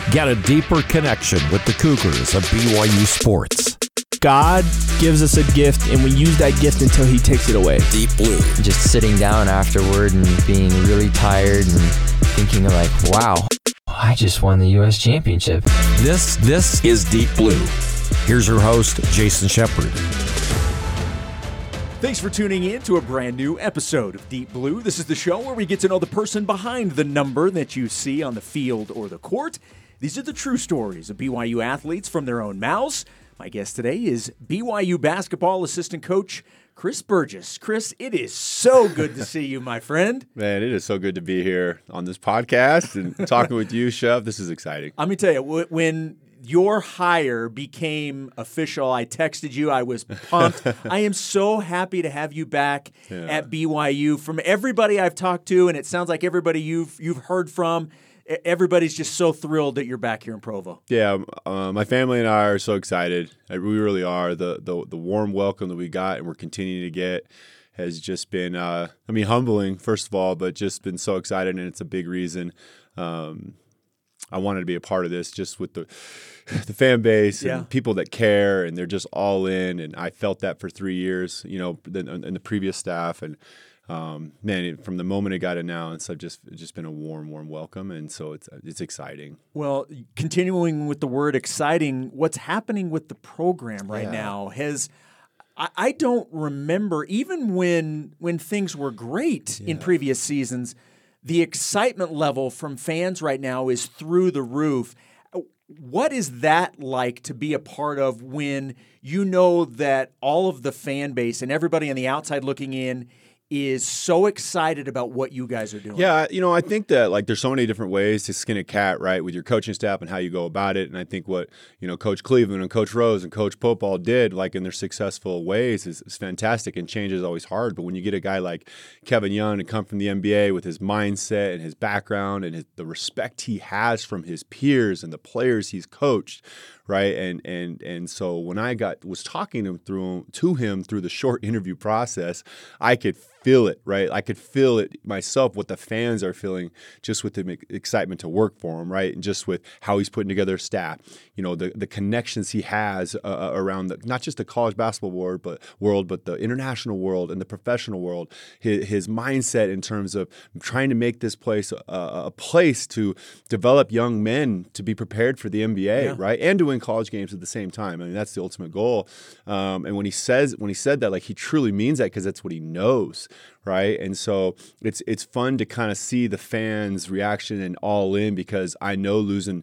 Get a deeper connection with the Cougars of BYU sports. God gives us a gift, and we use that gift until he takes it away. Deep Blue. Just sitting down afterward and being really tired and thinking like, wow, I just won the U.S. championship. This is Deep Blue. Here's your host, Jason Shepard. Thanks for tuning in to a brand new episode of Deep Blue. This is the show where we get to know the person behind the number that you see on the field or the court. These are the true stories of BYU athletes from their own mouths. My guest today is BYU basketball assistant coach Chris Burgess. Chris, it is so good to see you, my friend. Man, it is so good to be here on this podcast and talking with you, Chef. This is exciting. Let me tell you, when your hire became official, I texted you. I was pumped. I am so happy to have you back at BYU. From everybody I've talked to, and it sounds like everybody you've heard from, everybody's just so thrilled that you're back here in Provo. Yeah, my family and I are so excited. We really are. The warm welcome that we got and we're continuing to get has just been, humbling, first of all, but just been so excited, and it's a big reason I wanted to be a part of this, just with the fan base and people that care, and they're just all in. And I felt that for 3 years, in the previous staff. And from the moment it got announced, it's just been a warm welcome, and so it's exciting. Well, continuing with the word exciting, what's happening with the program right now I don't remember, even when things were great in previous seasons, the excitement level from fans right now is through the roof. What is that like to be a part of when you know that all of the fan base and everybody on the outside looking in is so excited about what you guys are doing? Yeah, I think that there's so many different ways to skin a cat, right, with your coaching staff and how you go about it. And I think what Coach Cleveland and Coach Rose and Coach Pope all did, in their successful ways, is fantastic. And change is always hard. But when you get a guy like Kevin Young to come from the NBA with his mindset and his background and the respect he has from his peers and the players he's coached, right, and so when I was talking to him through the short interview process, I could feel it, right? I could feel it myself, what the fans are feeling, just with the excitement to work for him, right? And just with how he's putting together a staff, the connections he has around not just the college basketball world, but the international world and the professional world. His mindset in terms of trying to make this place a place to develop young men to be prepared for the NBA, right? And to win college games at the same time. I mean, that's the ultimate goal. And when he said that, he truly means that, because that's what he knows. Right. And so it's fun to kind of see the fans' reaction and all in, because I know losing,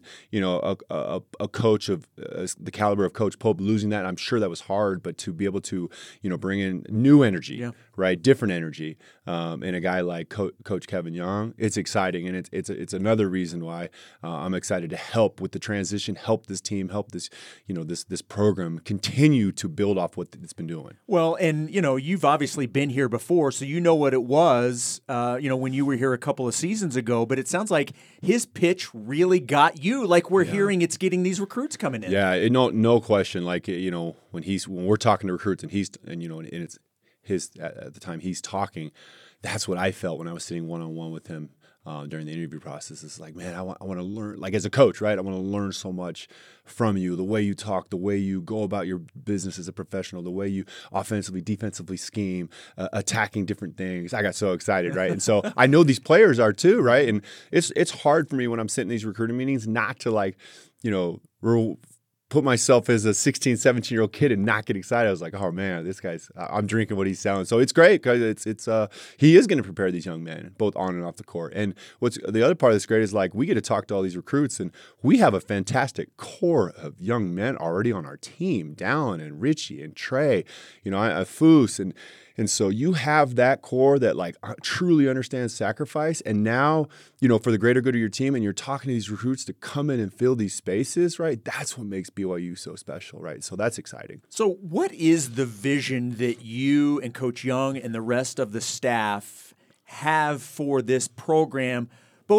a coach of the caliber of Coach Pope, losing that, I'm sure that was hard, but to be able to, bring in new energy, right, different energy, in a guy like Coach Kevin Young, it's exciting. And it's another reason why I'm excited to help with the transition, help this team, help this, this program continue to build off what it's been doing. Well, and, you've obviously been here before, so you know what it was, when you were here a couple of seasons ago, but it sounds like his pitch really got you. We're hearing it's getting these recruits coming in. Yeah, no question. When we're talking to recruits and it's his, at the time he's talking, that's what I felt when I was sitting one-on-one with him during the interview process. It's man, I want to learn, as a coach, right? I want to learn so much from you, the way you talk, the way you go about your business as a professional, the way you offensively, defensively scheme, attacking different things. I got so excited, right? And so I know these players are too, right? And it's hard for me when I'm sitting in these recruiting meetings not to put myself as a 16, 17-year-old kid and not get excited. I was oh man, this guy's, I'm drinking what he's selling. So it's great, because he is going to prepare these young men both on and off the court. And what's the other part that's great is we get to talk to all these recruits, and we have a fantastic core of young men already on our team, Dallin and Richie and Trey, Foose, and so you have that core that truly understands sacrifice. And now, for the greater good of your team, and you're talking to these recruits to come in and fill these spaces, right? That's what makes BYU so special, right? So that's exciting. So what is the vision that you and Coach Young and the rest of the staff have for this program, both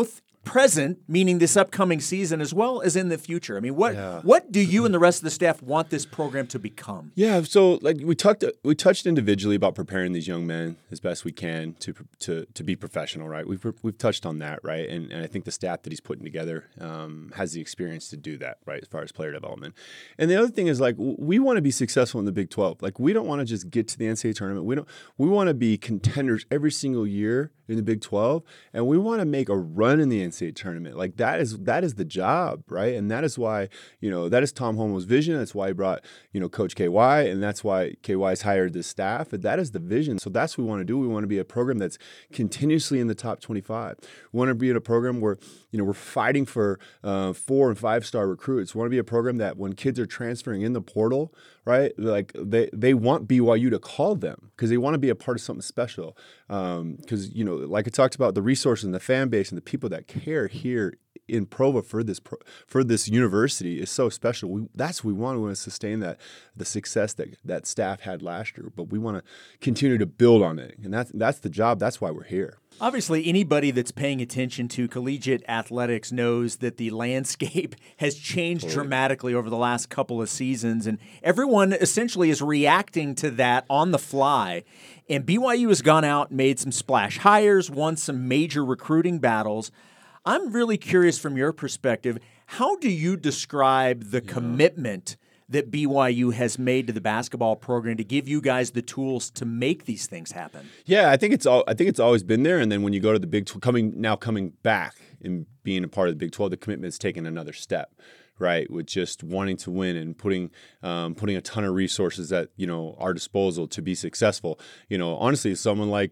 present, meaning this upcoming season, as well as in the future? I mean, what do you and the rest of the staff want this program to become? Yeah, so like we touched individually about preparing these young men as best we can to be professional, right? We've touched on that, right? And I think the staff that he's putting together has the experience to do that, right, as far as player development. And the other thing is, like, we want to be successful in the Big 12. Like, we don't want to just get to the NCAA tournament. We want to be contenders every single year in the Big 12, and we want to make a run in the NCAA tournament. Like, that is the job, right? And that is why, that is Tom Holmoe's vision. That's why he brought, Coach KY, and that's why KY's hired this staff. But that is the vision. So that's what we want to do. We want to be a program that's continuously in the top 25. We want to be in a program where, we're fighting for 4- and 5-star recruits. We want to be a program that when kids are transferring in the portal, right, like they want BYU to call them because they want to be a part of something special. Because, like I talked about, the resources and the fan base and the people that care here in Provo for this university is so special. That's what we want. We want to sustain the success that staff had last year, but we want to continue to build on it, and that's the job. That's why we're here. Obviously, anybody that's paying attention to collegiate athletics knows that the landscape has changed dramatically over the last couple of seasons, and everyone essentially is reacting to that on the fly. And BYU has gone out, made some splash hires, won some major recruiting battles. I'm really curious from your perspective, how do you describe the commitment that BYU has made to the basketball program to give you guys the tools to make these things happen? Yeah, I think it's always been there. And then when you go to the Big 12, coming back and being a part of the Big 12, the commitment's taken another step, right? With just wanting to win and putting a ton of resources at our disposal to be successful. Honestly, someone like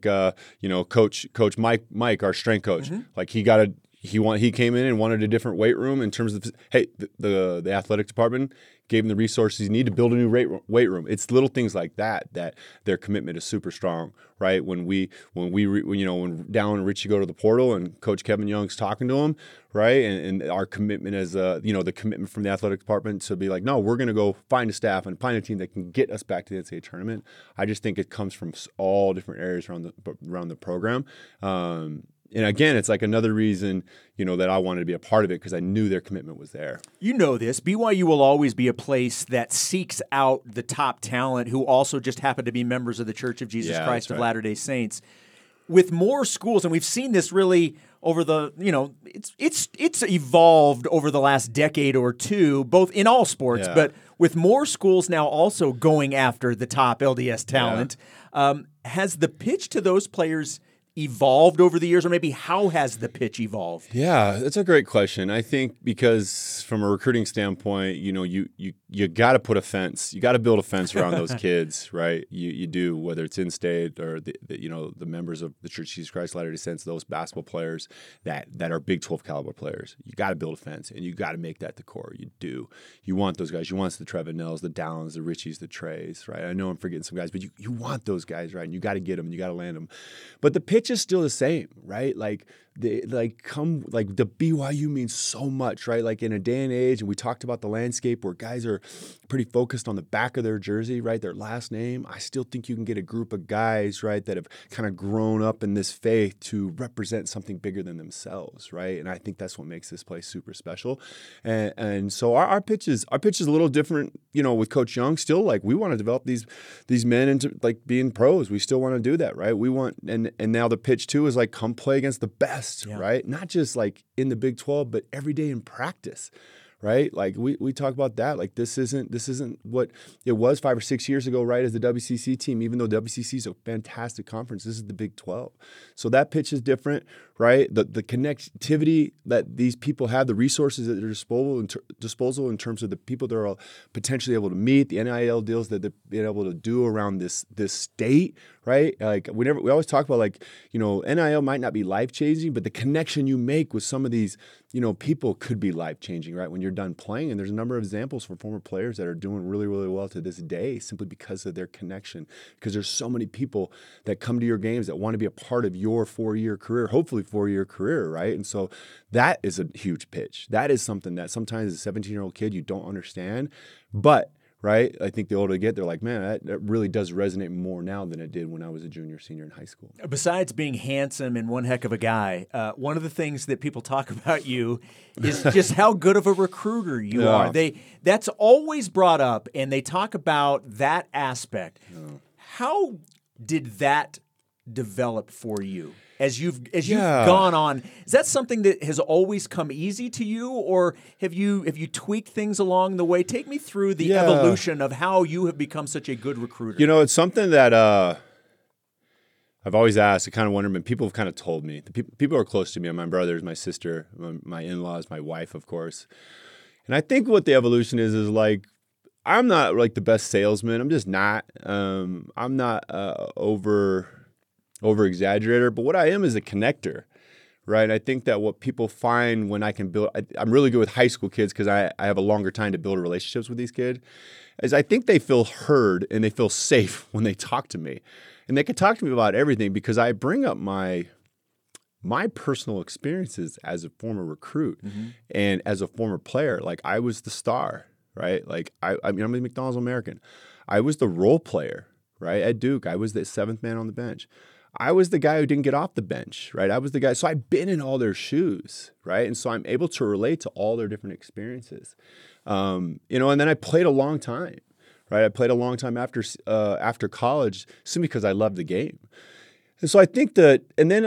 Coach Mike, our strength coach, like he came in and wanted a different weight room in terms of, the athletic department gave him the resources he needed to build a new weight room. It's little things like that their commitment is super strong, right? When Down and Richie go to the portal and Coach Kevin Young's talking to him, right? And our commitment as the commitment from the athletic department to be like, no, we're going to go find a staff and find a team that can get us back to the NCAA tournament. I just think it comes from all different areas around the program. And again, it's like another reason, that I wanted to be a part of it because I knew their commitment was there. You know this. BYU will always be a place that seeks out the top talent who also just happen to be members of the Church of Jesus Christ of Latter-day Saints. With more schools, and we've seen this really over the, it's evolved over the last decade or two, both in all sports, but with more schools now also going after the top LDS talent, has the pitch to those players evolved over the years, or maybe how has the pitch evolved? Yeah, that's a great question. I think because from a recruiting standpoint, you got to put a fence. You got to build a fence around those kids, right? You do, whether it's in-state or the members of the Church of Jesus Christ Latter-day Saints, those basketball players that are Big 12 caliber players. You got to build a fence, and you got to make that the core. You do. You want those guys. You want the Trevin Nells, the Dallins, the Richies, the Treys, right? I know I'm forgetting some guys, but you want those guys, right? And you got to get them. And you got to land them. But the pitch is still the same, right? Like the BYU means so much, right? Like in a day and age, and we talked about the landscape where guys are pretty focused on the back of their jersey, right? Their last name. I still think you can get a group of guys, right, that have kind of grown up in this faith to represent something bigger than themselves, right? And I think that's what makes this place super special. And so our pitch is a little different, with Coach Young. Still, like, we want to develop these men into like being pros. We still want to do that, right? We want, and now the pitch too is like, come play against the best, right? Not just like in the Big 12, but every day in practice. Right? Like we talk about that. Like this isn't what it was 5 or 6 years ago, right? As the WCC team, even though WCC is a fantastic conference, this is the Big 12. So that pitch is different, right? The connectivity that these people have, the resources at their disposal in terms of the people that are potentially able to meet, the NIL deals that they're being able to do around this state, right? Like we always talk about like, NIL might not be life-changing, but the connection you make with some of these, people could be life-changing, right? When you're done playing. And there's a number of examples from former players that are doing really, really well to this day simply because of their connection. Because there's so many people that come to your games that want to be a part of your 4-year career, hopefully 4-year career, right? And so that is a huge pitch. That is something that sometimes as a 17-year-old kid you don't understand. But right? I think the older they get, they're like, man, that really does resonate more now than it did when I was a junior, senior in high school. Besides being handsome and one heck of a guy, one of the things that people talk about you is just how good of a recruiter you are. That's always brought up, and they talk about that aspect. How did that develop for you as you've gone on? Is that something that has always come easy to you, or have you tweaked things along the way? Take me through the evolution of how you have become such a good recruiter. You know, it's something that I've always asked. I kind of wondered, and people have kind of told me. The people are close to me, my brothers, my sister, my in-laws, my wife, of course. And I think what the evolution is like, I'm not like the best salesman. I'm just not. I'm not over exaggerator, but what I am is a connector, right? I think that what people find when I can build, I'm really good with high school kids because I have a longer time to build relationships with these kids, is I think they feel heard and they feel safe when they talk to me. And they can talk to me about everything because I bring up my personal experiences as a former recruit and as a former player. Like, I was the star, right? Like, I'm a McDonald's American. I was the role player, right? At Duke, I was the seventh man on the bench. I was the guy who didn't get off the bench, right? I was the guy. So I've been in all their shoes, right? And so I'm able to relate to all their different experiences. And then I played a long time, right? I played a long time after college simply because I loved the game. And so I think that,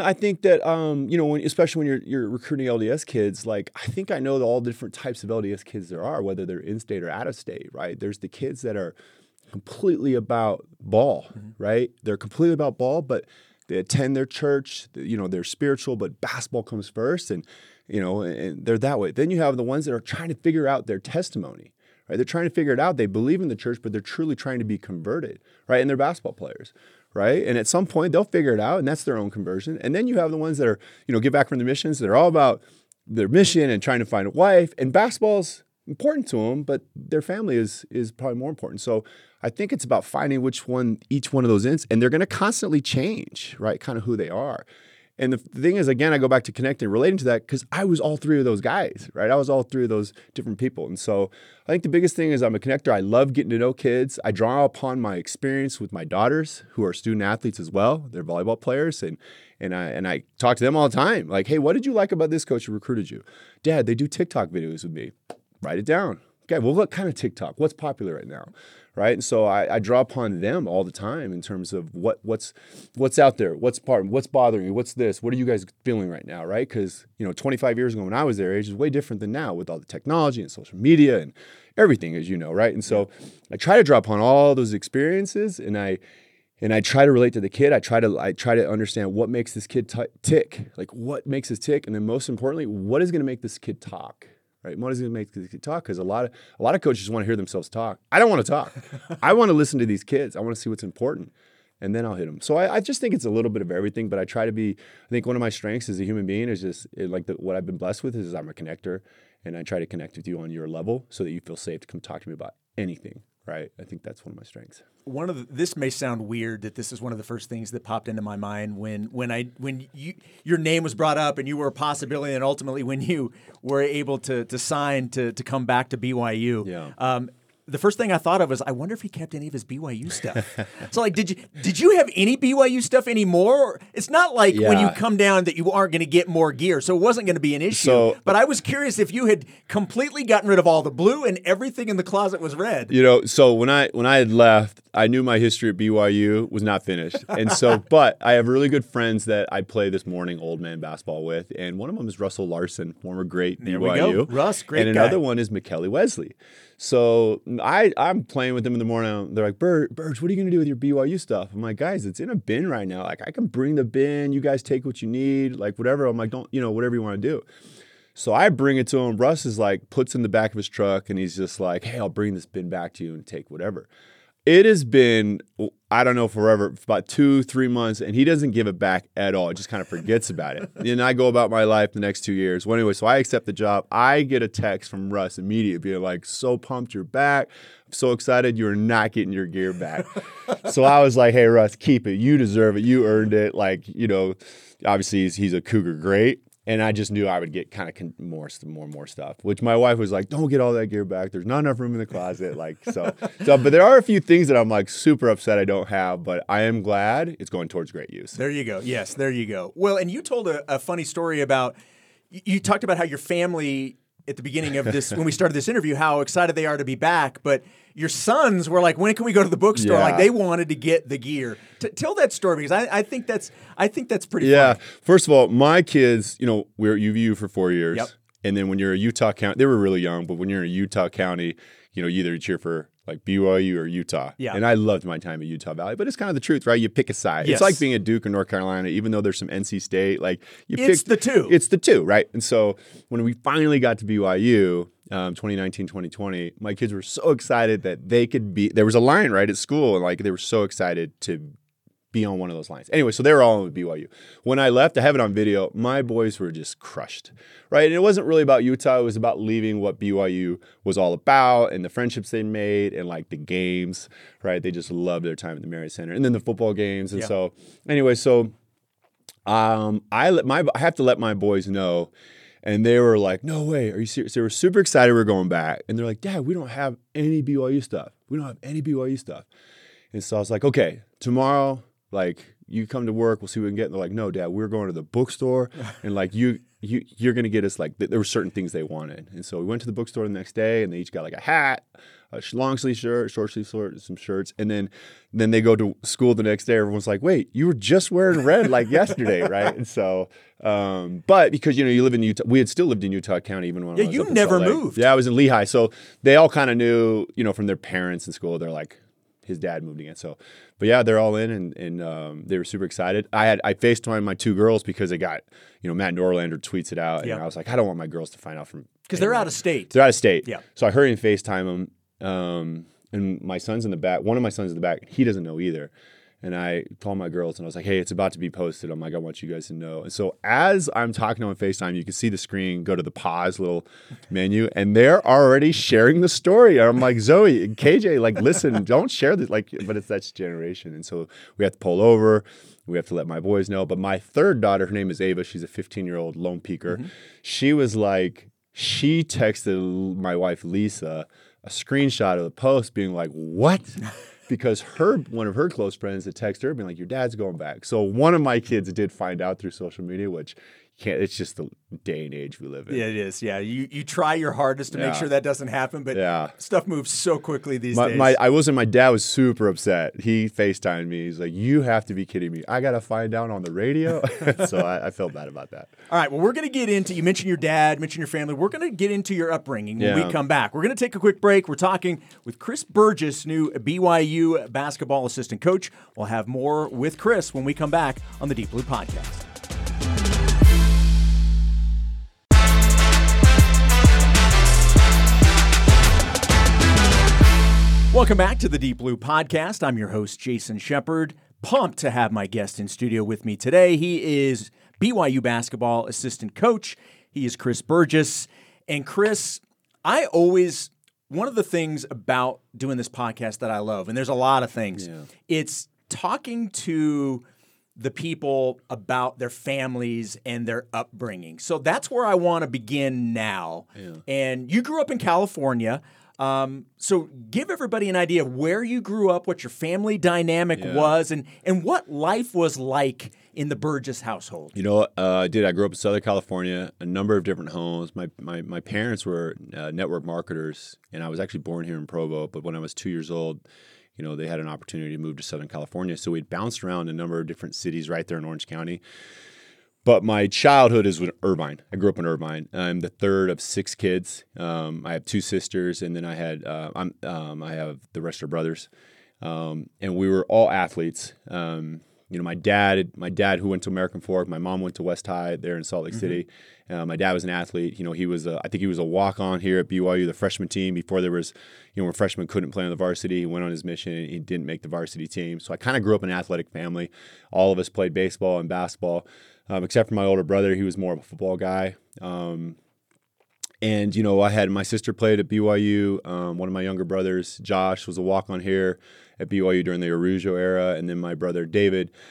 especially when you're recruiting LDS kids, like, I think I know all the different types of LDS kids there are, whether they're in-state or out-of-state, right? There's the kids that are completely about ball, right? They're completely about ball, but they attend their church, they're spiritual, but basketball comes first, and they're that way. Then you have the ones that are trying to figure out their testimony, right? They're trying to figure it out. They believe in the church, but they're truly trying to be converted, right? And they're basketball players, right? And at some point they'll figure it out, and that's their own conversion. And then you have the ones that are, get back from their missions. They're all about their mission and trying to find a wife, and basketball's important to them, but their family is probably more important. So I think it's about finding each one of those is, and they're going to constantly change, right? Kind of who they are. And the thing is, again, I go back to connecting, relating to that, because I was all three of those guys, right? I was all three of those different people. And so I think the biggest thing is I'm a connector. I love getting to know kids. I draw upon my experience with my daughters, who are student athletes as well. They're volleyball players. And I talk to them all the time. Like, hey, what did you like about this coach who recruited you? Dad, they do TikTok videos with me. Write it down. Okay, well, what kind of TikTok? What's popular right now? Right? And so I draw upon them all the time in terms of what's out there, what's bothering you, what's this, what are you guys feeling right now, right? Because 25 years ago when I was their age is way different than now with all the technology and social media and everything, as you know, right? And so I try to draw upon all those experiences, and I try to relate to the kid. I try to understand what makes this kid tick, like what makes us tick, and then most importantly, what is going to make this kid talk. Right? What is going to make these kids talk? Because a lot of coaches want to hear themselves talk. I don't want to talk. I want to listen to these kids. I want to see what's important, and then I'll hit them. So I just think it's a little bit of everything, but I try to be. I think one of my strengths as a human being is just what I've been blessed with is I'm a connector, and I try to connect with you on your level so that you feel safe to come talk to me about anything. Right? I think that's one of my strengths. This may sound weird that this is one of the first things that popped into my mind when your name was brought up and you were a possibility, and ultimately when you were able to sign to come back to BYU. Yeah. The first thing I thought of was, I wonder if he kept any of his BYU stuff. So, like, did you have any BYU stuff anymore? It's not like when you come down that you aren't going to get more gear, so it wasn't going to be an issue. But I was curious if you had completely gotten rid of all the blue and everything in the closet was red. So when I had left, I knew my history at BYU was not finished, and so but I have really good friends that I play this morning old man basketball with, and one of them is Russell Larson, former great there BYU. There we go, Russ, great and guy. Another one is McKelly Wesley. So I'm playing with them in the morning. They're like, Burge, what are you going to do with your BYU stuff? I'm like, guys, it's in a bin right now. Like, I can bring the bin. You guys take what you need, like whatever. I'm like, whatever you want to do. So I bring it to him. Russ is like, puts in the back of his truck, and he's just like, hey, I'll bring this bin back to you and take whatever. It has been, I don't know, forever, about 2-3 months, and he doesn't give it back at all. He just kind of forgets about it. And I go about my life the next 2 years. Well, anyway, so I accept the job. I get a text from Russ immediately being like, so pumped you're back. I'm so excited you're not getting your gear back. So I was like, hey, Russ, keep it. You deserve it. You earned it. Like, obviously he's a Cougar great. And I just knew I would get kind of more and more stuff, which my wife was like, don't get all that gear back. There's not enough room in the closet. But there are a few things that I'm like super upset I don't have, but I am glad it's going towards great use. There you go. Yes, there you go. Well, and you told a funny story about, you talked about how your family at the beginning of this, when we started this interview, how excited they are to be back. But your sons were like, when can we go to the bookstore? Yeah. Like they wanted to get the gear. Tell that story, because I think that's pretty Yeah. funny. First of all, my kids, we're at UVU for 4 years. Yep. And then when you're a Utah County, they were really young, but when you're in a Utah County, you either cheer for like BYU or Utah. Yeah. And I loved my time at Utah Valley, but it's kind of the truth, right? You pick a side. Yes. It's like being at Duke or North Carolina, even though there's some NC State. Like It's the two. It's the two, right? And so when we finally got to BYU, 2019, 2020, my kids were so excited that they could be, there was a line right at school, and like they were so excited to be on one of those lines. Anyway, so they were all with BYU. When I left, I have it on video, my boys were just crushed, right? And it wasn't really about Utah. It was about leaving what BYU was all about and the friendships they made and like the games, right? They just loved their time at the Marriott Center and then the football games. And so anyway, I have to let my boys know. And they were like, no way, are you serious? They were super excited we're going back. And they're like, Dad, we don't have any BYU stuff. We don't have any BYU stuff. And so I was like, okay, tomorrow, like, you come to work, we'll see what we can get. And they're like, no, Dad, we're going to the bookstore. And like, you're going to get us, like, there were certain things they wanted. And so we went to the bookstore the next day, and they each got like a hat, a long sleeve shirt, short sleeve shirt, some shirts. And then they go to school the next day. Everyone's like, wait, you were just wearing red like yesterday, right? And so, but because, you live in Utah, we had still lived in Utah County even when I was you up in never Salt Lake. moved. Yeah, I was in Lehigh. So they all kind of knew, from their parents in school, they're like, his dad moved again. So, but yeah, they're all in, and they were super excited. I FaceTimed my two girls because they got, Matt Norlander tweets it out, and I was like, I don't want my girls to find out from, Because they're out of state. They're out of state. Yeah. So I hurried and FaceTime them, and my son's in the back. One of my sons in the back, he doesn't know either. And I called my girls and I was like, hey, it's about to be posted. I'm like, I want you guys to know. And so as I'm talking on FaceTime, you can see the screen go to the pause little menu, and they're already sharing the story. I'm like, Zoe and KJ, like, listen, don't share this. Like, but that's generation. And so we have to pull over. We have to let my boys know. But my third daughter, her name is Ava. She's a 15-year-old lone peaker. Mm-hmm. She was like, she texted my wife, Lisa, a screenshot of the post being like, what? Because one of her close friends had texted her being like, your dad's going back. So one of my kids did find out through social media, which it's just the day and age we live in. Yeah, it is. Yeah, you try your hardest to make sure that doesn't happen, but stuff moves so quickly these days. My dad was super upset. He FaceTimed me. He's like, you have to be kidding me. I got to find out on the radio. So I felt bad about that. All right, well, we're going to get into, you mentioned your dad, mentioned your family. We're going to get into your upbringing when we come back. We're going to take a quick break. We're talking with Chris Burgess, new BYU basketball assistant coach. We'll have more with Chris when we come back on the Deep Blue Podcast. Welcome back to the Deep Blue Podcast. I'm your host, Jason Shepard. Pumped to have my guest in studio with me today. He is BYU basketball assistant coach. He is Chris Burgess. And Chris, one of the things about doing this podcast that I love, and there's a lot of things, it's talking to the people about their families and their upbringing. So that's where I want to begin now. Yeah. And you grew up in California. So give everybody an idea of where you grew up, what your family dynamic was, and what life was like in the Burgess household. I grew up in Southern California, a number of different homes. My parents were network marketers, and I was actually born here in Provo, but when I was 2 years old, they had an opportunity to move to Southern California. So we'd bounced around a number of different cities right there in Orange County. But my childhood is in Irvine. I grew up in Irvine. I'm the third of 6 kids. I have 2 sisters, and then I have the rest are brothers. And we were all athletes. My dad who went to American Fork. My mom went to West High there in Salt Lake City. My dad was an athlete. He was I think he was a walk-on here at BYU, the freshman team. Before there was, when freshmen couldn't play on the varsity, he went on his mission and he didn't make the varsity team. So I kind of grew up in an athletic family. All of us played baseball and basketball. Except for my older brother, he was more of a football guy. And, I had my sister played at BYU. One of my younger brothers, Josh, was a walk-on here at BYU during the Araujo era. And then my brother, David,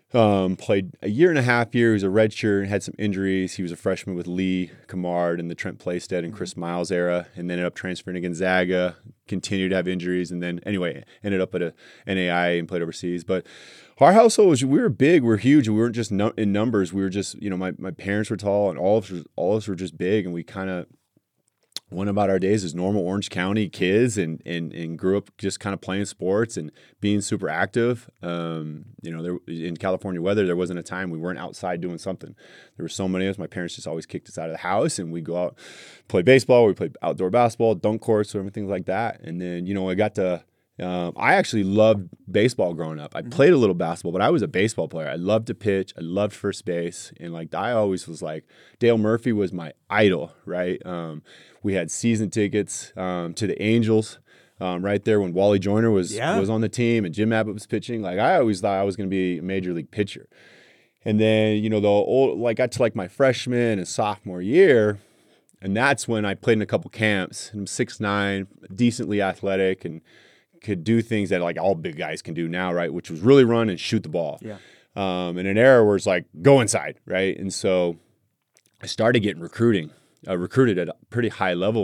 Played a year and a half here. He was a redshirt, had some injuries. He was a freshman with Lee Camard in the Trent Playstead and Chris Miles era, and then ended up transferring to Gonzaga, continued to have injuries, and then anyway, ended up at a NAI and played overseas. But our household we were big, we were huge, and we weren't just in numbers. We were just, my parents were tall, and all of us were just big, and we kind of went about our days as normal Orange County kids and grew up just kind of playing sports and being super active. There, in California weather, there wasn't a time we weren't outside doing something. There were so many of us. My parents just always kicked us out of the house, and we'd go out, play baseball. We played outdoor basketball, dunk courts, everything like that. And then, I got to I actually loved baseball growing up. I played a little basketball, but I was a baseball player. I loved to pitch. I loved first base. And I always was Dale Murphy was my idol, right? We had season tickets to the Angels right there when Wally Joyner was on the team and Jim Abbott was pitching. I always thought I was going to be a major league pitcher. And then, got to my freshman and sophomore year, and that's when I played in a couple camps. And I'm 6'9", decently athletic, and could do things that all big guys can do now, right? Which was really run and shoot the ball. Yeah. In an era where it's go inside, right? And so I started getting recruited at a pretty high level,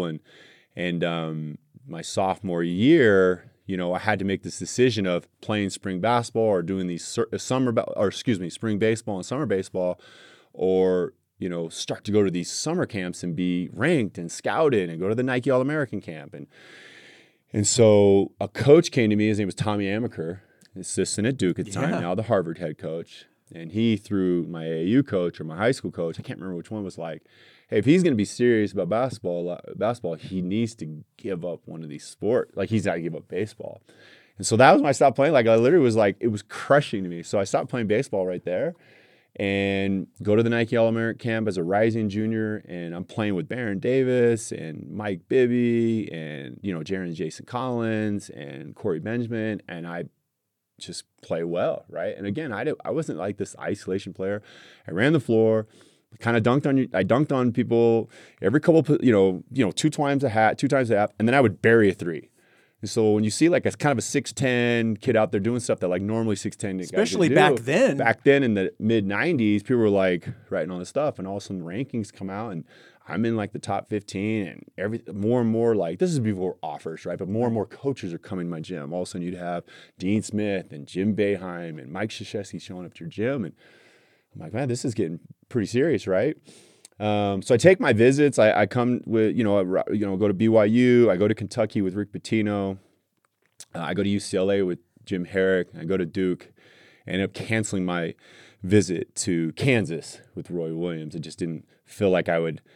and my sophomore year, I had to make this decision of playing spring basketball or doing these spring baseball and summer baseball, or start to go to these summer camps and be ranked and scouted and go to the Nike All-American camp. And so a coach came to me. His name was Tommy Amaker, assistant at Duke at the time, now the Harvard head coach. And he, through my AAU coach or my high school coach, I can't remember which one, was hey, if he's going to be serious about basketball, he needs to give up one of these sports. He's got to give up baseball. And so that was when I stopped playing. I literally was it was crushing to me. So I stopped playing baseball right there and go to the Nike All-American camp as a rising junior. And I'm playing with Baron Davis and Mike Bibby and, Jaron Jason Collins and Corey Benjamin. And I just play well, right? And again, I wasn't this isolation player. I ran the floor, kind of dunked on people every couple, 2 times a half, and then I would bury a three. And so when you see a kind of a 6'10" kid out there doing stuff that normally 6'10" especially guys back then in the mid 90s, people were writing all this stuff, and all of a sudden rankings come out, and I'm in the top 15, and more and more this is before offers, right? But more and more coaches are coming to my gym. All of a sudden you'd have Dean Smith and Jim Boeheim and Mike Krzyzewski showing up to your gym, and I'm man, this is getting pretty serious, right? So I take my visits. I come with, go to BYU. I go to Kentucky with Rick Pitino. I go to UCLA with Jim Herrick. I go to Duke. I end up canceling my visit to Kansas with Roy Williams. I just didn't feel like I would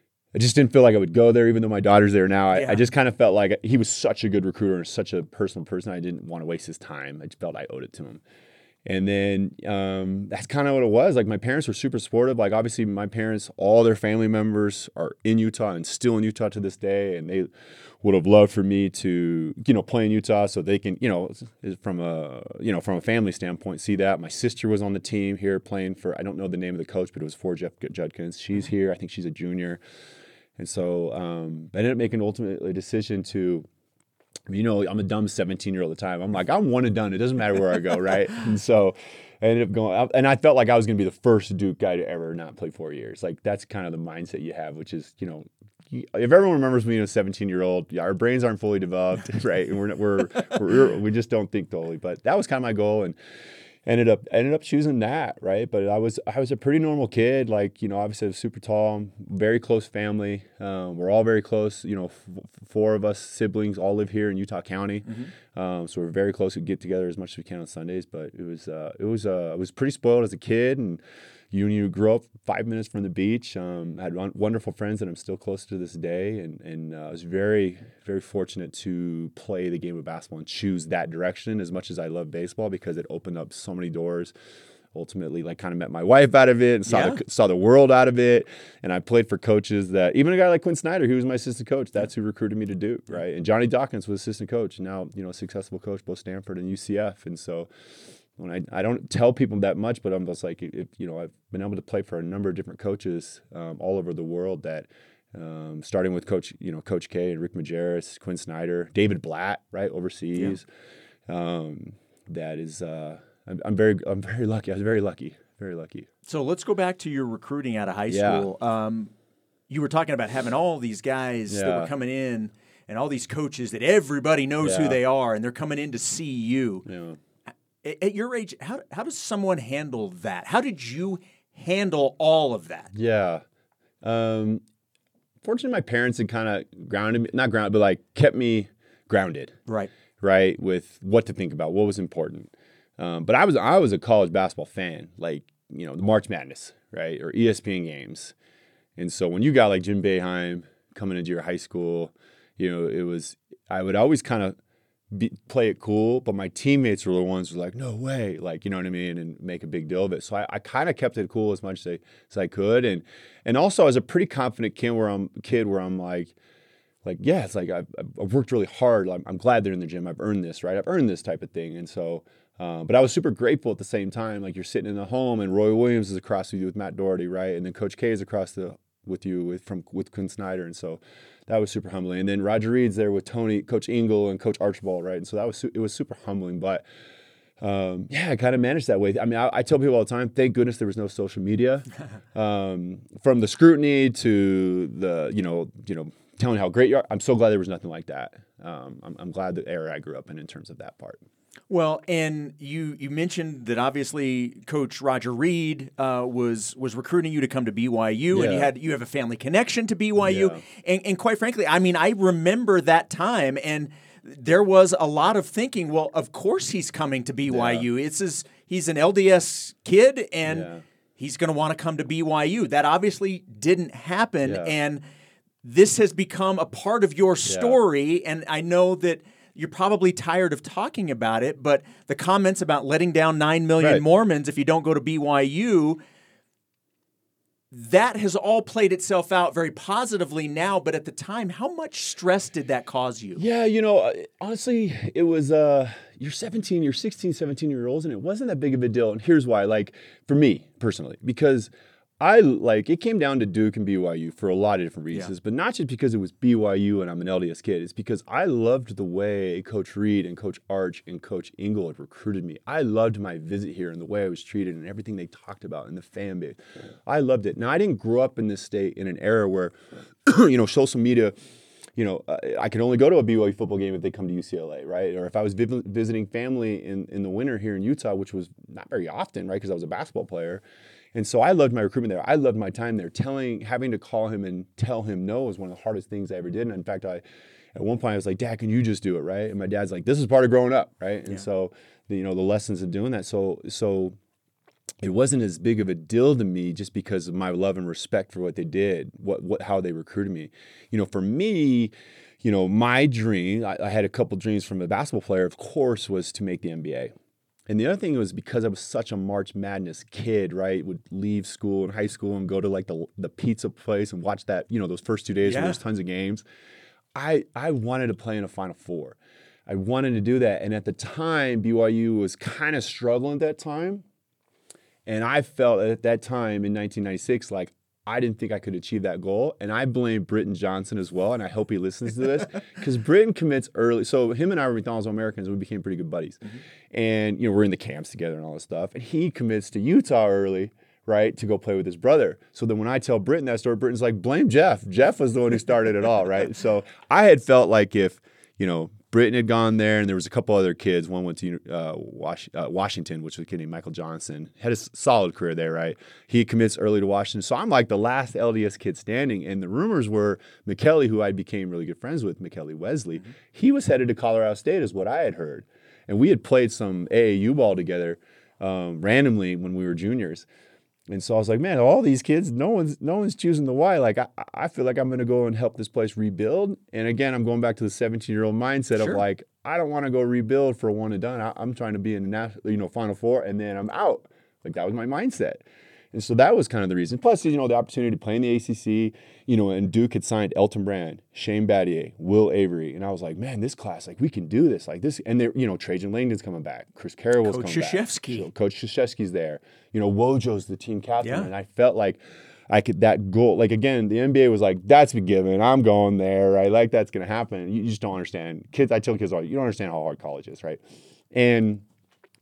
go there, even though my daughter's there now. I just kind of felt he was such a good recruiter and such a personal person. I didn't want to waste his time. I just felt I owed it to him. And then that's kind of what it was. My parents were super supportive. Obviously my parents, all their family members are in Utah and still in Utah to this day. And they would have loved for me to, play in Utah so they can, from a family standpoint, see that. My sister was on the team here playing for, I don't know the name of the coach, but it was for Jeff Judkins. She's here. I think she's a junior. And so I ended up making ultimately a decision to, I'm a dumb 17-year-old at the time. I'm I'm one and done. It doesn't matter where I go, right? And so I ended up going out, and I felt I was going to be the first Duke guy to ever not play 4 years. That's kind of the mindset you have, which is, if everyone remembers me as a 17-year-old, our brains aren't fully developed, right? And we just don't think totally. But that was kind of my goal, and ended up choosing that, right? But I was a pretty normal kid, obviously I was super tall, very close family. We're all very close, 4 of us siblings all live here in Utah County. So we're very close. We get together as much as we can on Sundays, but I was pretty spoiled as a kid, and you grew up 5 minutes from the beach. I had wonderful friends that I'm still close to this day, and I was very, very fortunate to play the game of basketball and choose that direction as much as I love baseball, because it opened up so many doors. Ultimately, kind of met my wife out of it and saw the world out of it. And I played for coaches that, even a guy like Quinn Snyder, who was my assistant coach, that's who recruited me to Duke, right? And Johnny Dawkins was assistant coach, now, a successful coach, both Stanford and UCF. And so when I don't tell people that much, but I'm just I've been able to play for a number of different coaches all over the world, that starting with Coach K and Rick Majerus, Quinn Snyder, David Blatt, right, overseas. That is I'm very lucky. I was very lucky. Very lucky. So let's go back to your recruiting out of high Yeah. school. You were talking about having all these guys that were coming in and all these coaches that everybody knows who they are, and they're coming in to see you. Yeah. At your age, how does someone handle that? How did you handle all of that? Yeah. Fortunately, my parents had kind of grounded me, not grounded, but like kept me grounded, right, with what to think about, what was important. But I was a college basketball fan, like, you know, the March Madness, right, or ESPN games. And so when you got like Jim Boeheim coming into your high school, you know, I would always kind of play it cool, but my teammates were the ones who were like, no way, like, you know what I mean, and make a big deal of it. So I kind of kept it cool as much as I could, and also I was a pretty confident kid where I'm like, yeah, it's like I've worked really hard. I'm glad they're in the gym. I've earned this, right? I've earned this type of thing, and so. But I was super grateful at the same time. Like, you're sitting in the home, and Roy Williams is across with you with Matt Doherty, right? And then Coach K is across with you with Quinn Snyder, and so that was super humbling. And then Roger Reed's there with Tony, Coach Engel, and Coach Archibald, right? And so it was super humbling. But I kind of managed that way. I mean, I tell people all the time, thank goodness there was no social media. From the scrutiny to the you know telling how great you are. I'm so glad there was nothing like that. I'm glad the era I grew up in terms of that part. Well, and you mentioned that obviously Coach Roger Reed was recruiting you to come to BYU, and you have a family connection to BYU, and quite frankly, I mean, I remember that time, and there was a lot of thinking. Well, of course he's coming to BYU. He's an LDS kid, and he's going to want to come to BYU. That obviously didn't happen, and this has become a part of your story, and I know that. You're probably tired of talking about it, but the comments about letting down 9 million Mormons if you don't go to BYU, that has all played itself out very positively now. But at the time, how much stress did that cause you? Yeah, honestly, it was, you're 16, 17-year-olds, and it wasn't that big of a deal. And here's why, like, for me personally, because it came down to Duke and BYU for a lot of different reasons, but not just because it was BYU and I'm an LDS kid. It's because I loved the way Coach Reed and Coach Arch and Coach Engel had recruited me. I loved my visit here and the way I was treated and everything they talked about and the fan base. I loved it. Now, I didn't grow up in this state in an era where, social media, I could only go to a BYU football game if they come to UCLA, right? Or if I was visiting family in the winter here in Utah, which was not very often, right? Because I was a basketball player. And so I loved my recruitment there. I loved my time there. Having to call him and tell him no was one of the hardest things I ever did. And in fact, at one point I was like, Dad, can you just do it, right? And my dad's like, this is part of growing up, right? And so, the lessons of doing that. So it wasn't as big of a deal to me just because of my love and respect for what they did, how they recruited me. For me, my dream, I had a couple dreams from a basketball player, of course, was to make the NBA. And the other thing was because I was such a March Madness kid, right? Would leave school in high school and go to like the pizza place and watch that, those first 2 days where there's tons of games. I wanted to play in a Final Four. I wanted to do that. And at the time, BYU was kind of struggling at that time. And I felt at that time in 1996, like I didn't think I could achieve that goal. And I blame Britton Johnson as well. And I hope he listens to this because Britton commits early. So him and I were McDonald's All-Americans. We became pretty good buddies. Mm-hmm. And, we're in the camps together and all this stuff. And he commits to Utah early, right, to go play with his brother. So then when I tell Britton that story, Britton's like, blame Jeff. Jeff was the one who started it all, right? So I had felt like if, Britton had gone there, and there was a couple other kids. One went to Washington, which was a kid named Michael Johnson. Had a solid career there, right? He commits early to Washington. So I'm like the last LDS kid standing. And the rumors were McKelly, who I became really good friends with, McKelly Wesley, he was headed to Colorado State is what I had heard. And we had played some AAU ball together randomly when we were juniors. And so I was like, man, all these kids, no one's choosing the Y. Like, I feel like I'm going to go and help this place rebuild. And again, I'm going back to the 17-year-old mindset of like, I don't want to go rebuild for one and done. I'm trying to be in the Final Four, and then I'm out. Like, that was my mindset. And so that was kind of the reason. Plus, the opportunity to play in the ACC, and Duke had signed Elton Brand, Shane Battier, Will Avery. And I was like, man, this class, like, we can do this. Like this. And Trajan Langdon's coming back. Chris Carroll's coming back. Coach Krzyzewski's there. Wojo's the team captain. Yeah. And I felt like I could, that goal, like, again, the NBA was like, that's a given. I'm going there, right? Like, that's going to happen. You just don't understand. Kids, I tell kids all, you don't understand how hard college is, right? And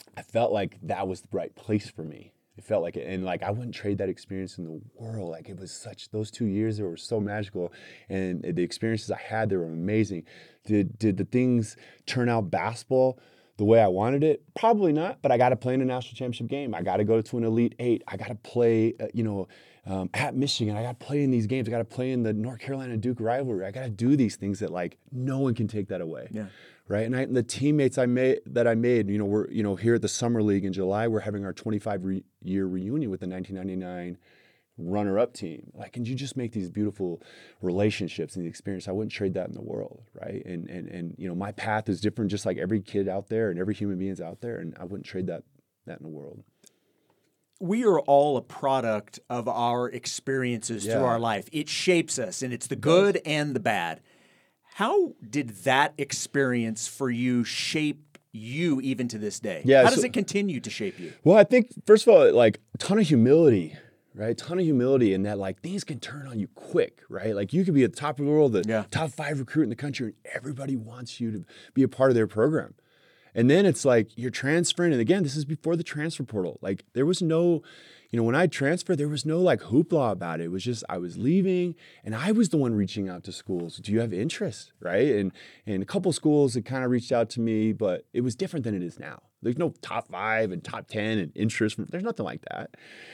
I felt like that was the right place for me. It felt like it, and like I wouldn't trade that experience in the world. Like it was those 2 years that were so magical, and the experiences I had, they were amazing. Did the things turn out basketball the way I wanted it? Probably not, but I got to play in a national championship game. I got to go to an Elite Eight. I got to play, at Michigan. I got to play in these games. I got to play in the North Carolina Duke rivalry. I got to do these things that like no one can take that away. Yeah. Right. And the teammates I made, we're, here at the Summer League in July, we're having our 25-year reunion with the 1999 runner-up team. Like, and you just make these beautiful relationships and the experience. I wouldn't trade that in the world, right? And my path is different, just like every kid out there and every human being's out there, and I wouldn't trade that in the world. We are all a product of our experiences through our life. It shapes us, and it's the good and the bad. How did that experience for you shape you even to this day? Yeah, How does it continue to shape you? Well, I think, first of all, like a ton of humility, right? Ton of humility in that like things can turn on you quick, right? Like you could be at the top of the world, the top 5 recruit in the country, and everybody wants you to be a part of their program. And then it's like you're transferring. And again, this is before the transfer portal. Like there was no, when I transferred, there was no like hoopla about it. It was just I was leaving and I was the one reaching out to schools. Do you have interest, right? And a couple schools had kind of reached out to me, but it was different than it is now. There's no top 5 and top 10 and interest. There's nothing like that.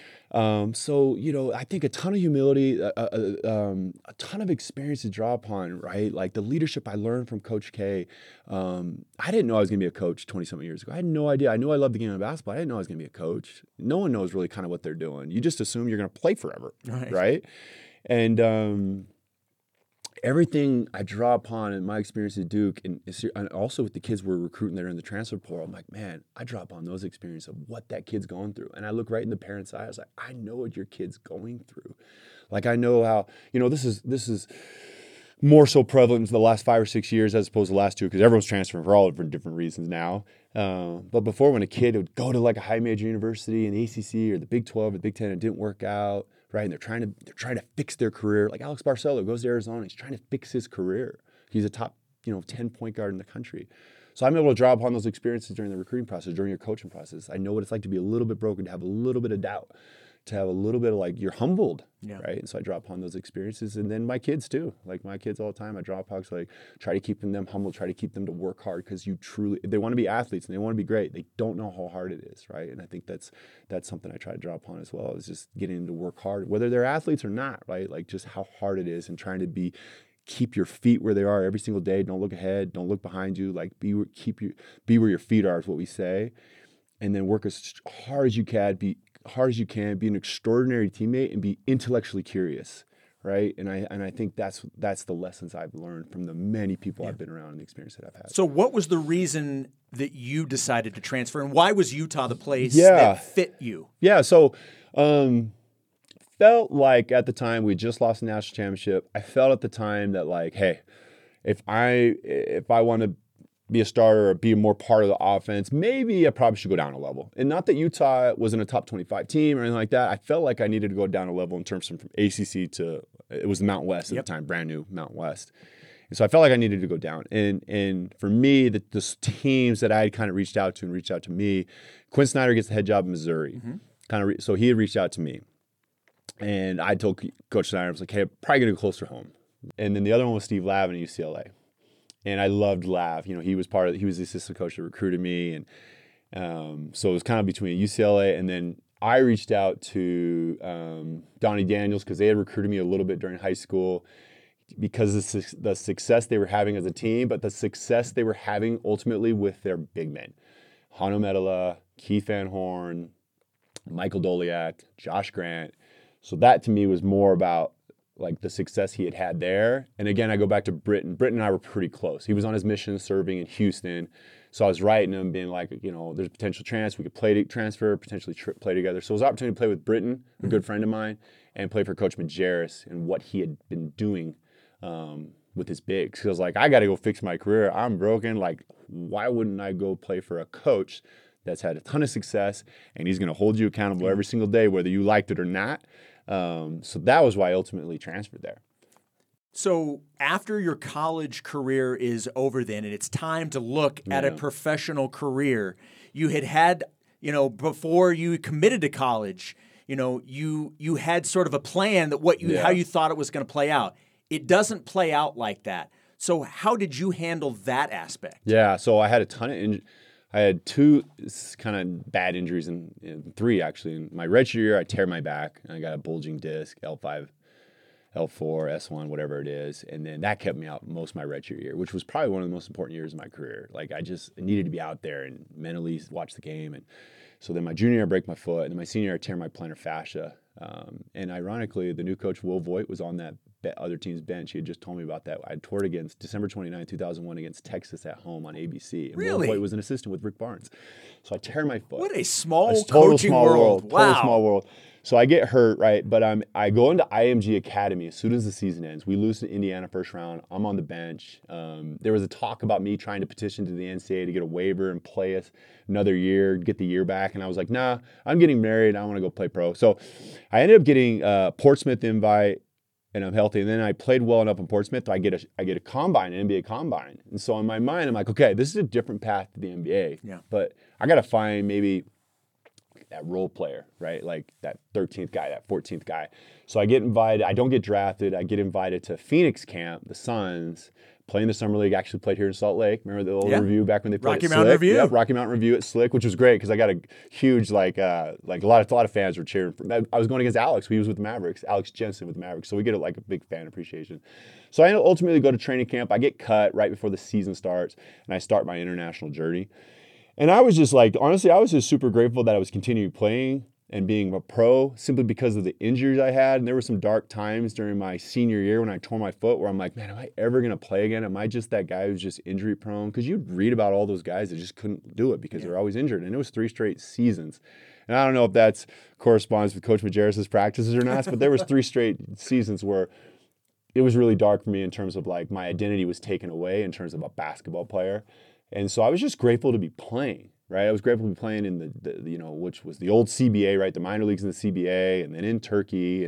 So, I think a ton of humility, a ton of experience to draw upon, right? Like the leadership I learned from Coach K. I didn't know I was going to be a coach 20-something years ago. I had no idea. I knew I loved the game of basketball. I didn't know I was going to be a coach. No one knows really kind of what they're doing. You just assume you're going to play forever, right? And everything I draw upon in my experience at Duke and also with the kids we're recruiting that are in the transfer portal, I'm like, man, I draw upon those experiences of what that kid's going through. And I look right in the parents' eyes, I was like, I know what your kid's going through. Like I know how, this is more so prevalent in the last 5 or 6 years as opposed to the last 2 because everyone's transferring for all different reasons now. But before, when a kid would go to like a high major university in the ACC or the Big 12 or the Big 10, it didn't work out. Right, and they're trying to fix their career. Like Alex Barcelo goes to Arizona, he's trying to fix his career. He's a top, 10 point guard in the country. So I'm able to draw upon those experiences during the recruiting process, during your coaching process. I know what it's like to be a little bit broken, to have a little bit of doubt, to have a little bit of like you're humbled, right? And so I draw upon those experiences, and then my kids too. Like my kids all the time, I draw upon like try to keep them humble, try to keep them to work hard because they want to be athletes and they want to be great. They don't know how hard it is, right? And I think that's something I try to draw upon as well, is just getting them to work hard, whether they're athletes or not, right? Like just how hard it is and trying to keep your feet where they are every single day. Don't look ahead, don't look behind you. Like be where your feet are is what we say, and then work as hard as you can. Be an extraordinary teammate, and be intellectually curious, right? And I think that's the lessons I've learned from the many people I've been around and the experience that I've had. So what was the reason that you decided to transfer, and why was Utah the place that fit you? Yeah, so felt like at the time we just lost the national championship. I felt at the time that like, hey, if I want to be a starter or be more part of the offense, maybe I probably should go down a level. And not that Utah wasn't a top 25 team or anything like that. I felt like I needed to go down a level in terms from ACC to, it was the Mountain West at the time, brand new Mountain West. And so I felt like I needed to go down. And for me, the teams that I had kind of reached out to me, Quinn Snyder gets the head job in Missouri. So he had reached out to me. And I told Coach Snyder, I was like, hey, I'm probably going to go closer home. And then the other one was Steve Lavin at UCLA. And I loved Lav. He was he was the assistant coach that recruited me. And so it was kind of between UCLA, and then I reached out to Donnie Daniels because they had recruited me a little bit during high school because of the success they were having as a team, but the success they were having ultimately with their big men. Hano Medela, Keith Van Horn, Michael Doliak, Josh Grant. So that to me was more about like the success he had there. And again, I go back to Britton. Britton and I were pretty close. He was on his mission serving in Houston. So I was writing him being like, there's a potential chance we could transfer, potentially play together. So it was an opportunity to play with Britton, a good friend of mine, and play for Coach Majerus and what he had been doing with his bigs. So I was like, I got to go fix my career. I'm broken. Like, why wouldn't I go play for a coach that's had a ton of success and he's going to hold you accountable every single day, whether you liked it or not? So that was why I ultimately transferred there. So after your college career is over then and it's time to look at a professional career, you had, before you committed to college, you had sort of a plan that how you thought it was going to play out. It doesn't play out like that. So how did you handle that aspect? Yeah, so I had a ton of I had 2 kind of bad injuries, and 3 actually. In my redshirt year, I tear my back, and I got a bulging disc, L5, L4, S1, whatever it is, and then that kept me out most of my redshirt year, which was probably one of the most important years of my career. Like I just needed to be out there and mentally watch the game, and so then my junior year, I break my foot, and then my senior year, I tear my plantar fascia. And ironically, the new coach, Will Voigt, was on that other team's bench. He had just told me about that. I toured against December 29, 2001 against Texas at home on ABC. And really? Will Voigt was an assistant with Rick Barnes. So I tear my foot. What a coaching world. Wow. Total small world. So I get hurt, right? But I go into IMG Academy as soon as the season ends. We lose to Indiana first round. I'm on the bench. There was a talk about me trying to petition to the NCAA to get a waiver and play us another year, get the year back. And I was like, nah, I'm getting married. I want to go play pro. So I ended up getting a Portsmouth invite, and I'm healthy. And then I played well enough in Portsmouth. I get a combine, an NBA combine. And so in my mind, I'm like, okay, this is a different path to the NBA. Yeah. But I got to find maybe that role player, right? Like that 13th guy, that 14th guy. So I get invited. I don't get drafted. I get invited to Phoenix camp, the Suns, playing the summer league. Actually played here in Salt Lake. Remember the old review back when they played Rocky at Mountain Slick? Review. Yep, Rocky Mountain Review at Slick, which was great because I got a huge like a lot of fans were cheering for me. I was going against Alex. He was with the Mavericks. Alex Jensen with the Mavericks. So we get a big fan appreciation. So I ultimately go to training camp. I get cut right before the season starts, and I start my international journey. And I was just honestly, I was just super grateful that I was continuing playing and being a pro simply because of the injuries I had. And there were some dark times during my senior year when I tore my foot where I'm like, man, am I ever going to play again? Am I just that guy who's just injury prone? Because you'd read about all those guys that just couldn't do it because they're always injured. And it was 3 straight seasons. And I don't know if that corresponds with Coach Majerus' practices or not, but there was 3 straight seasons where it was really dark for me in terms of like my identity was taken away in terms of a basketball player. And so I was just grateful to be playing. Right, I was grateful to be playing in the which was the old CBA, right, the minor leagues in the CBA, and then in Turkey,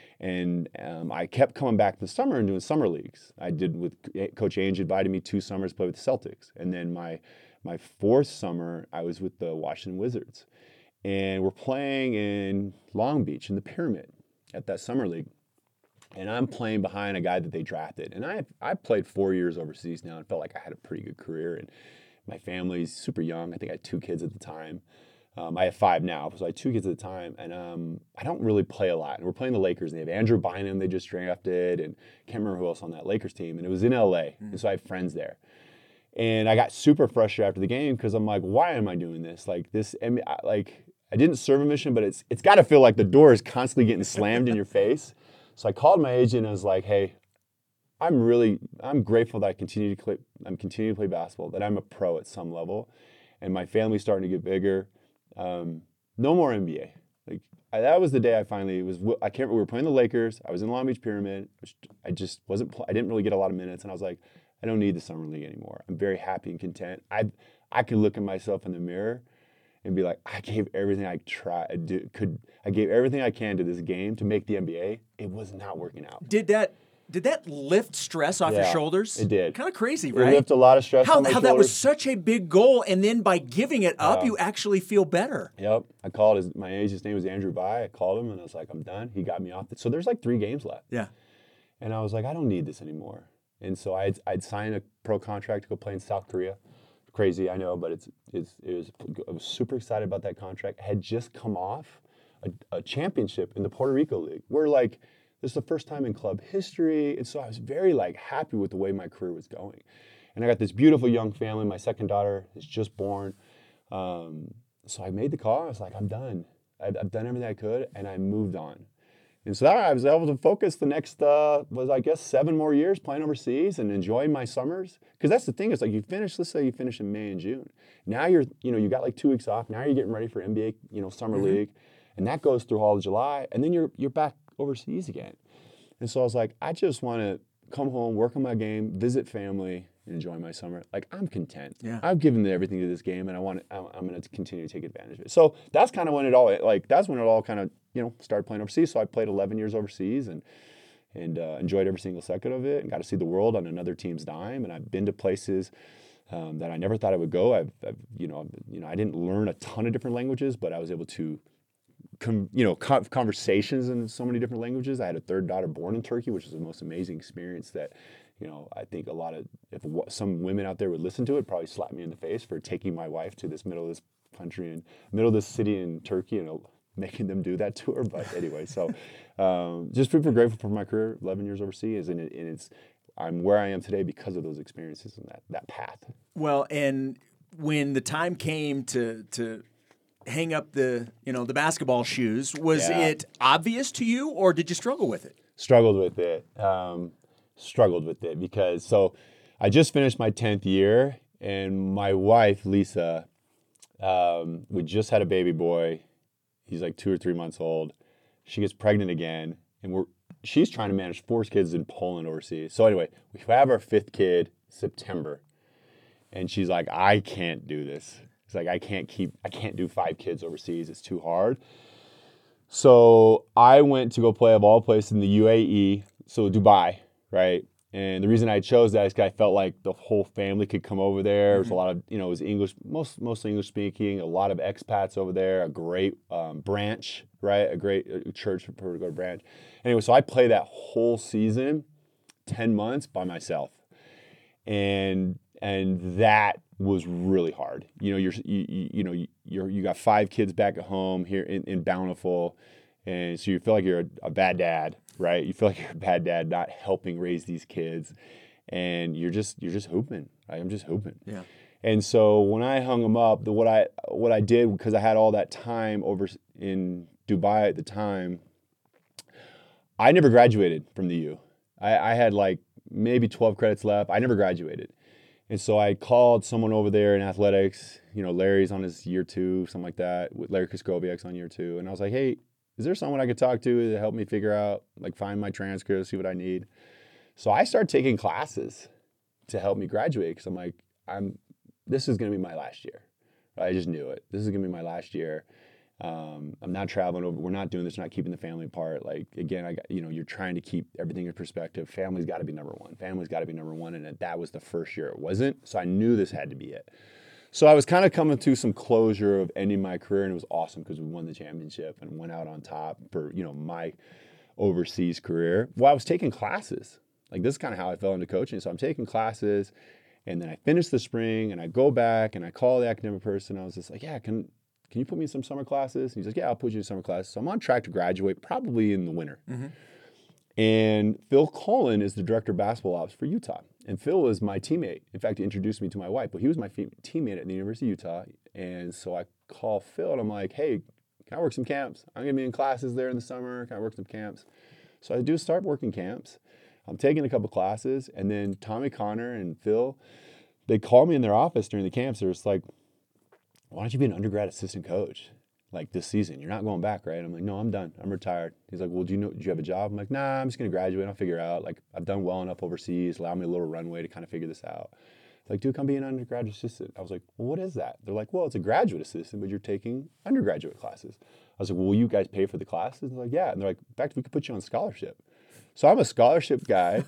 and I kept coming back in the summer and doing summer leagues. I did with Coach Ainge invited me 2 summers to play with the Celtics, and then my 4th summer I was with the Washington Wizards, and we're playing in Long Beach in the Pyramid at that summer league, and I'm playing behind a guy that they drafted, and I played 4 years overseas now and felt like I had a pretty good career. And my family's super young. I think I had 2 kids at the time. I have 5 now, so I had 2 kids at the time. And I don't really play a lot. And we're playing the Lakers, and they have Andrew Bynum they just drafted, and can't remember who else on that Lakers team. And it was in LA, and so I have friends there. And I got super frustrated after the game because I'm like, why am I doing this? Like this, I didn't serve a mission, but it's got to feel like the door is constantly getting slammed in your face. So I called my agent and I was like, hey, I'm grateful that I'm continuing to play basketball, that I'm a pro at some level, and my family's starting to get bigger. No more NBA. That was the day I finally I can't remember. We were playing the Lakers. I was in Long Beach Pyramid. I just wasn't. I didn't really get a lot of minutes, and I was like, I don't need the summer league anymore. I'm very happy and content. I could look at myself in the mirror and be like, I gave everything I gave everything I can to this game to make the NBA. It was not working out. Did that lift stress off your shoulders? It did. Kind of crazy, right? It lifted a lot of stress on my How shoulders. that was such a big goal, and then by giving it up, you actually feel better. Yep. I called my agent's name was Andrew Bai. I called him and I was like, I'm done. He got me off. So there's 3 games left. Yeah. And I was like, I don't need this anymore. And so I'd signed a pro contract to go play in South Korea. Crazy, I know, but I was super excited about that contract. I had just come off a championship in the Puerto Rico League. This is the first time in club history. And so I was very happy with the way my career was going. And I got this beautiful young family. My second daughter is just born. So I made the call. I was like, I'm done. I've done everything I could, and I moved on. And so I was able to focus the next, 7 more years playing overseas and enjoying my summers. Because that's the thing, it's let's say you finish in May and June. Now you got 2 weeks off. Now you're getting ready for NBA, summer league. And that goes through all of July. And then you're back overseas again. And so I was like, I just want to come home, work on my game, visit family, and enjoy my summer. I'm content. Yeah. I've given everything to this game, and I'm going to continue to take advantage of it. So that's kind of when it all kind of started playing overseas. So I played 11 years overseas, and and enjoyed every single second of it and got to see the world on another team's dime. And I've been to places that I never thought I would go. I didn't learn a ton of different languages, but I was able to conversations in so many different languages. I had a third daughter born in Turkey, which is the most amazing experience that, I think if some women out there would listen to it, probably slap me in the face for taking my wife to this middle of this country and middle of this city in Turkey and making them do that to her. But anyway, so just super grateful for my career, 11 years overseas, and I'm where I am today because of those experiences and that path. Well, and when the time came to hang up the basketball shoes, was it obvious to you, or did you struggle with it? Struggled with it because so I just finished my 10th year, and my wife Lisa, we just had a baby boy. He's like 2 or 3 months old. She gets pregnant again, and she's trying to manage 4 kids in Poland overseas. So anyway, we have our 5th kid September, and she's like, I can't do this. It's like, I can't do 5 kids overseas. It's too hard. So I went to go play of all places in the UAE, so Dubai, right? And the reason I chose that is because I felt like the whole family could come over there. There was a lot of, it was English, mostly English speaking, a lot of expats over there, a great branch, right? A great church for to go to branch. Anyway, so I played that whole season, 10 months by myself. And that was really hard. You got 5 kids back at home here in Bountiful, and so you feel like you're a bad dad, right? You feel like you're a bad dad not helping raise these kids, and you're just hooping. I'm just hooping. Yeah. And so when I hung them up, what I did, because I had all that time over in Dubai at the time, I never graduated from the U. I had like maybe 12 credits left. I never graduated. And so I called someone over there in athletics, Larry's on his year 2, something like that. Larry Kraskowiak's on year 2. And I was like, hey, is there someone I could talk to help me figure out, find my transcripts, see what I need? So I started taking classes to help me graduate, because I'm like, this is going to be my last year. I just knew it. This is going to be my last year. I'm not traveling over. We're not doing this. Not keeping the family apart. Again, you're trying to keep everything in perspective. Family's got to be number one. And that was the first year it wasn't. So I knew this had to be it. So I was kind of coming to some closure of ending my career, and it was awesome because we won the championship and went out on top for my overseas career. Well, I was taking classes. This is kind of how I fell into coaching. So I'm taking classes, and then I finished the spring, and I go back and I call the academic person. I was just like, yeah, can you put me in some summer classes? And he's like, yeah, I'll put you in summer classes. So I'm on track to graduate probably in the winter. Mm-hmm. And Phil Cullen is the director of basketball ops for Utah. And Phil was my teammate. In fact, he introduced me to my wife, but he was my teammate at the University of Utah. And so I call Phil, and I'm like, hey, can I work some camps? I'm going to be in classes there in the summer. Can I work some camps? So I do start working camps. I'm taking a couple classes. And then Tommy Connor and Phil, they call me in their office during the camps. They're just like, why don't you be an undergrad assistant coach this season? You're not going back, right? I'm like, no, I'm done. I'm retired. He's like, well, do you have a job? I'm like, nah, I'm just going to graduate. I'll figure it out. I've done well enough overseas. Allow me a little runway to kind of figure this out. Like, dude, come be an undergraduate assistant. I was like, well, what is that? They're like, well, it's a graduate assistant, but you're taking undergraduate classes. I was like, well, will you guys pay for the classes? They're like, yeah. And they're like, in fact, we could put you on scholarship. So I'm a scholarship guy.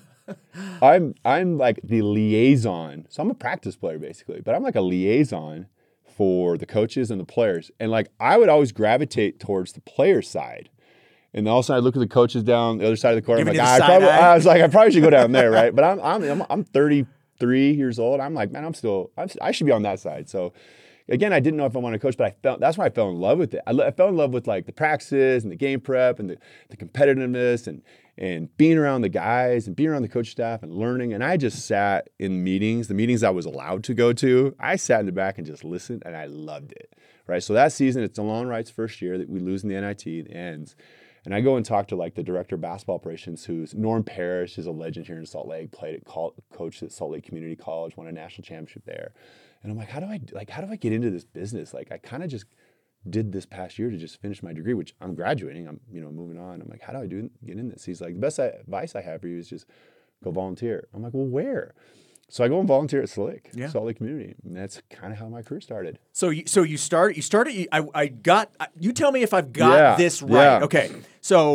I'm like the liaison. So I'm a practice player basically, but I'm like a liaison for the coaches and the players. And I would always gravitate towards the player side. And all of a sudden I look at the coaches down the other side of the court. I'm like, I probably should go down there, right? But I'm 33 years old. I'm like, man, I should be on that side. So again, I didn't know if I wanted to coach, but that's why I fell in love with it. I fell in love with the practices and the game prep and the competitiveness and being around the guys and being around the coach staff and learning. And I just sat in meetings, the meetings I was allowed to go to. I sat in the back and just listened, and I loved it, right? So that season, it's DeLon Wright's first year that we lose in the NIT, it ends. And I go and talk to the director of basketball operations, who's Norm Parrish, is a legend here in Salt Lake, coached at Salt Lake Community College, won a national championship there. And I'm like, how do I get into this business? I kind of just did this past year to just finish my degree, which I'm graduating. I'm moving on. I'm like, how do I get in this? He's like, the best advice I have for you is just go volunteer. I'm like, well, where? So I go and volunteer at Salt Lake Community, and that's kind of how my career started. So you started. You tell me if I've got this right. Yeah. Okay. So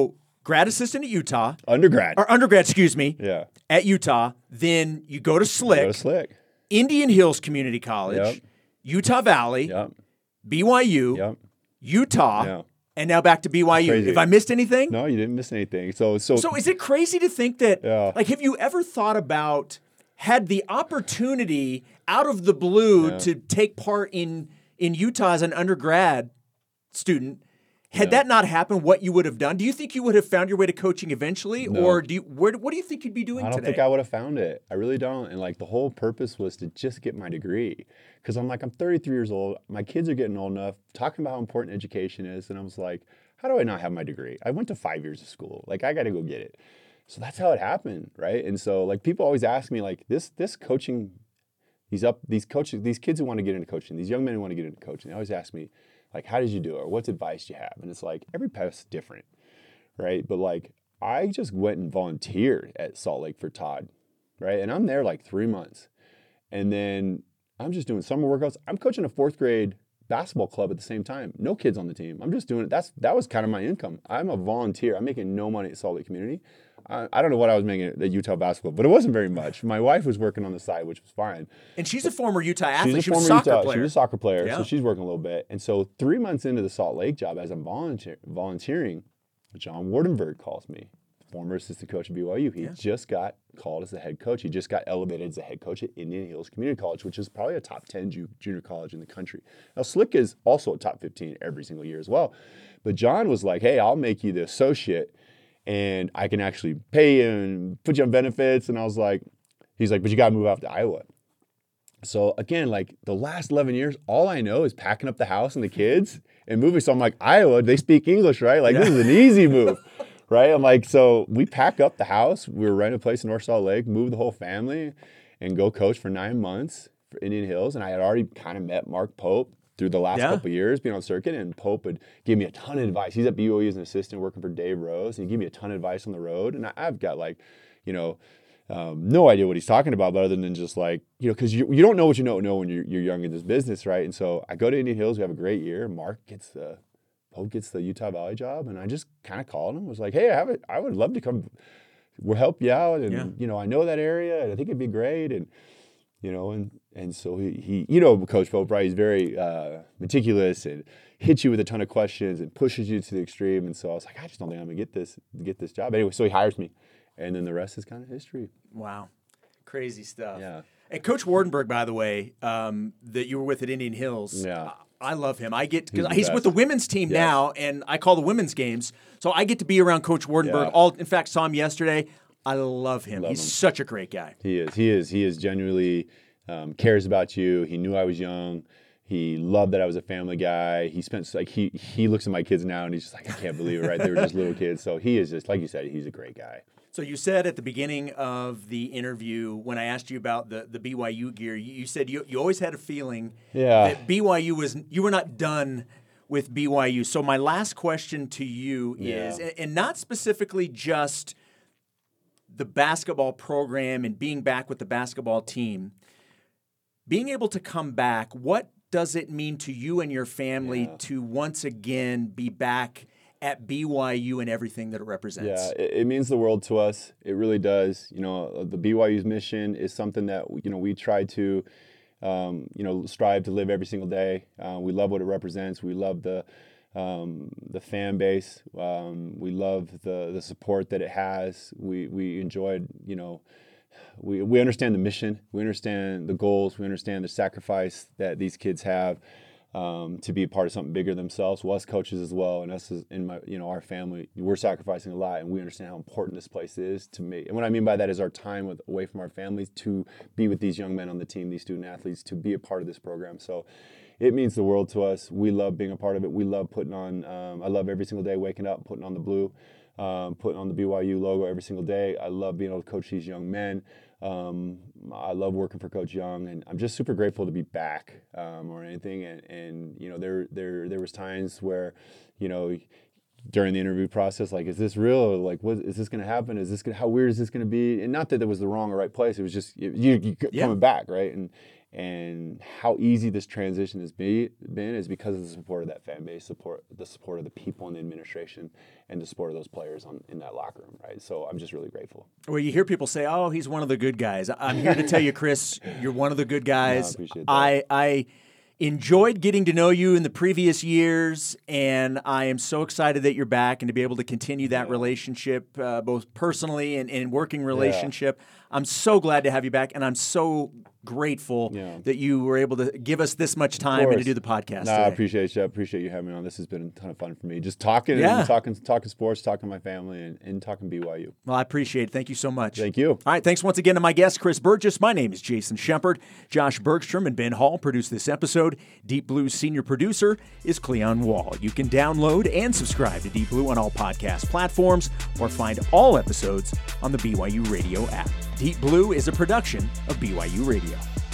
grad assistant at Utah, Undergrad. excuse me, Yeah. at Utah. Then you go to Go Slick, to Slick. Indian Hills Community College, Yep. Utah Valley, Yep. BYU, Yep. Utah, Yeah. and now back to BYU. Crazy. Have I missed anything? No, you didn't miss anything. So So is it crazy to think that, Yeah. like, have you ever thought about, had the opportunity out of the blue Yeah. to take part in Utah as an undergrad student, had that not happened, what you would have done? Do you think you would have found your way to coaching eventually? No. Or what do you think you'd be doing I don't today? think I would have found it. I really don't. And like the whole purpose was to just get my degree. Because I'm 33 years old. My kids are getting old enough, talking about how important education is. And I was like, how do I not have my degree? I went to 5 years of school. Like, I got to go get it. So that's how it happened, right? And so like people always ask me like this coaching, these kids who want to get into coaching, these young men who want to get into coaching, they always ask me like, how did you do it? Or what's advice do you have? And it's like, every path's different, right? But like, I just went and volunteered at Salt Lake for Todd, right? And I'm there like 3 months. And then I'm just doing summer workouts. I'm coaching a 4th grade basketball club at the same time. No kids on the team. I'm just doing it. That was kind of my income. I'm a volunteer. I'm making no money at Salt Lake Community. I don't know what I was making at the Utah basketball, but it wasn't very much. My wife was working on the side, which was fine. And she's a former Utah athlete. She She was a former soccer Utah, player. She was a soccer player, Yeah. so she's working a little bit. And so 3 months into the Salt Lake job, as I'm volunteering, John Wardenberg calls me, former assistant coach at BYU. He just got called as the head coach. He just got elevated as the head coach at Indian Hills Community College, which is probably a top 10 junior college in the country. Now, Slick is also a top 15 every single year as well. But John was like, hey, I'll make you the associate, and I can actually pay you and put you on benefits. And I was like, he's like, but you got to move out to Iowa. So again, like the last 11 years, all I know is packing up the house and the kids and moving. So I'm like, Iowa, they speak English, right? Like this is an easy move, right? I'm like, so we pack up the house. We were renting a place in North Salt Lake, move the whole family and go coach for 9 months for Indian Hills. And I had already kind of met Mark Pope through the last couple of years being on circuit, and Pope would give me a ton of advice. He's at BYU as an assistant working for Dave Rose, and he'd give me a ton of advice on the road. And I've got like, no idea what he's talking about, but other than just like, because you don't know what you don't know when you're young in this business, right? And so I go to Indian Hills, we have a great year. Pope gets the Utah Valley job, and I just kind of called him, was like, hey, I would love to come, we'll help you out, and I know that area, and I think it'd be great, and and so he Coach Pope, right? He's very meticulous and hits you with a ton of questions and pushes you to the extreme. And so I was like, I just don't think I'm gonna get this job. Anyway, so he hires me, and then the rest is kind of history. Wow. Crazy stuff. Yeah. And Coach Wardenberg, by the way, that you were with at Indian Hills. Yeah. I love him. Because the he's with best. the women's team now, and I call the women's games. So I get to be around Coach Wardenberg. Yeah. In fact, saw him yesterday. I love him. He's such a great guy. He is genuinely cares about you. He knew I was young. He loved that I was a family guy. He spent he looks at my kids now and he's just like, I can't believe it, right? They were just little kids. So he is just, like you said, he's a great guy. So you said at the beginning of the interview, when I asked you about the BYU gear, you said you always had a feeling that BYU you were not done with BYU. So my last question to you is, and not specifically just the basketball program and being back with the basketball team, being able to come back, what does it mean to you and your family to once again be back at BYU and everything that it represents? Yeah, it means the world to us. It really does. The BYU's mission is something that we try to strive to live every single day. We love what it represents. We love the fan base. We love the support that it has. We enjoyed, we understand the mission. We understand the goals. We understand the sacrifice that these kids have to be a part of something bigger themselves. Well, us coaches as well, and us in our family, we're sacrificing a lot, and we understand how important this place is to me. And what I mean by that is our time away from our families to be with these young men on the team, these student athletes, to be a part of this program. So it means the world to us. We love being a part of it. We love putting on, I love every single day waking up, putting on the blue, putting on the BYU logo every single day. I love being able to coach these young men. I love working for Coach Young, and I'm just super grateful to be back or anything. And there was times where, during the interview process, like, is this real? Like, what is this going to happen? How weird is this going to be? And not that it was the wrong or right place. It was just you coming back, right? And how easy this transition has been is because of the support of that fan base, the support of the people in the administration, and the support of those players in that locker room, right? So I'm just really grateful. Well, you hear people say, "Oh, he's one of the good guys." I'm here to tell you, Chris, you're one of the good guys. I appreciate that. I enjoyed getting to know you in the previous years, and I am so excited that you're back and to be able to continue that relationship, both personally and working relationship. I'm so glad to have you back, and I'm so grateful that you were able to give us this much time and to do the podcast today. I appreciate you. I appreciate you having me on. This has been a ton of fun for me. Just talking, talking sports, talking to my family, and talking BYU. Well, I appreciate it. Thank you so much. Thank you. All right, thanks once again to my guest, Chris Burgess. My name is Jason Shepard. Josh Bergstrom and Ben Hall produced this episode. Deep Blue's senior producer is Cleon Wall. You can download and subscribe to Deep Blue on all podcast platforms or find all episodes on the BYU Radio app. Deep Blue is a production of BYU Radio.